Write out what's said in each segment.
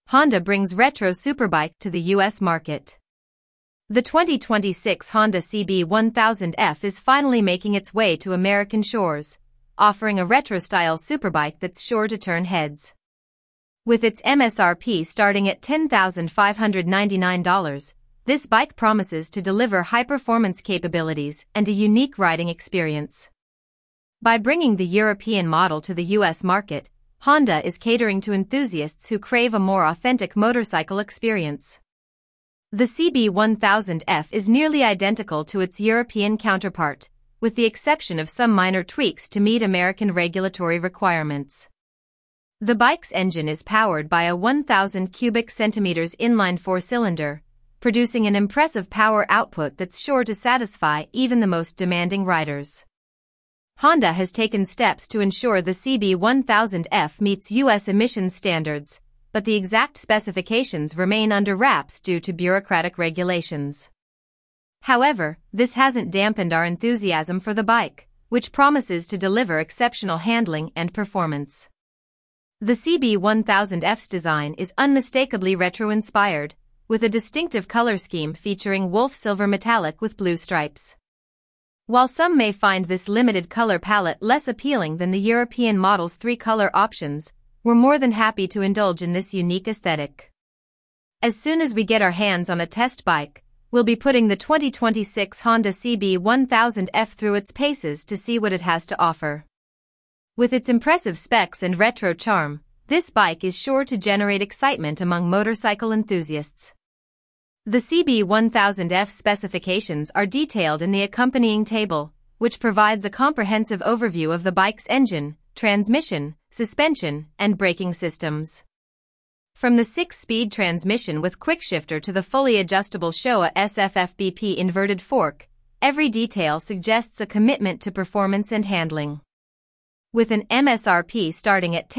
Honda brings retro superbike to the US market. The 2026 Honda CB1000F is finally making its way to American shores, offering a retro-style superbike that's sure to turn heads. With its MSRP starting at $10,599, this bike promises to deliver high-performance capabilities and a unique riding experience. By bringing the European model to the US market, Honda is catering to enthusiasts who crave a more authentic motorcycle experience. The CB1000F is nearly identical to its European counterpart, with the exception of some minor tweaks to meet American regulatory requirements. The bike's engine is powered by a 1,000 cubic centimeters inline four-cylinder, producing an impressive power output that's sure to satisfy even the most demanding riders. Honda has taken steps to ensure the CB1000F meets US emissions standards, but the exact specifications remain under wraps due to bureaucratic regulations. However, this hasn't dampened our enthusiasm for the bike, which promises to deliver exceptional handling and performance. The CB1000F's design is unmistakably retro-inspired, with a distinctive color scheme featuring wolf silver metallic with blue stripes. While some may find this limited color palette less appealing than the European model's three color options, we're more than happy to indulge in this unique aesthetic. As soon as we get our hands on a test bike, we'll be putting the 2026 Honda CB1000F through its paces to see what it has to offer. With its impressive specs and retro charm, this bike is sure to generate excitement among motorcycle enthusiasts. The CB1000F specifications are detailed in the accompanying table, which provides a comprehensive overview of the bike's engine, transmission, suspension, and braking systems. From the 6-speed transmission with quickshifter to the fully adjustable Showa SFFBP inverted fork, every detail suggests a commitment to performance and handling. With an MSRP starting at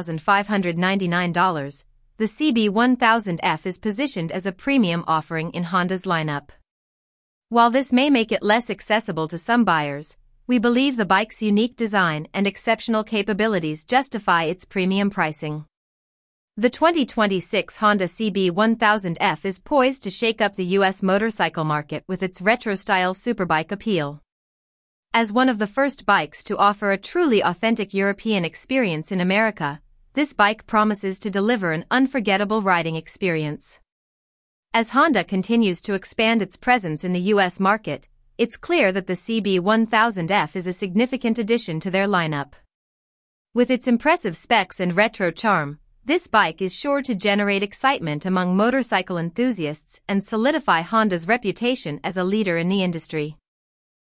$10,599, the CB1000F is positioned as a premium offering in Honda's lineup. While this may make it less accessible to some buyers, we believe the bike's unique design and exceptional capabilities justify its premium pricing. The 2026 Honda CB1000F is poised to shake up the US motorcycle market with its retro-style superbike appeal. As one of the first bikes to offer a truly authentic European experience in America, this bike promises to deliver an unforgettable riding experience. As Honda continues to expand its presence in the US market, it's clear that the CB1000F is a significant addition to their lineup. With its impressive specs and retro charm, this bike is sure to generate excitement among motorcycle enthusiasts and solidify Honda's reputation as a leader in the industry.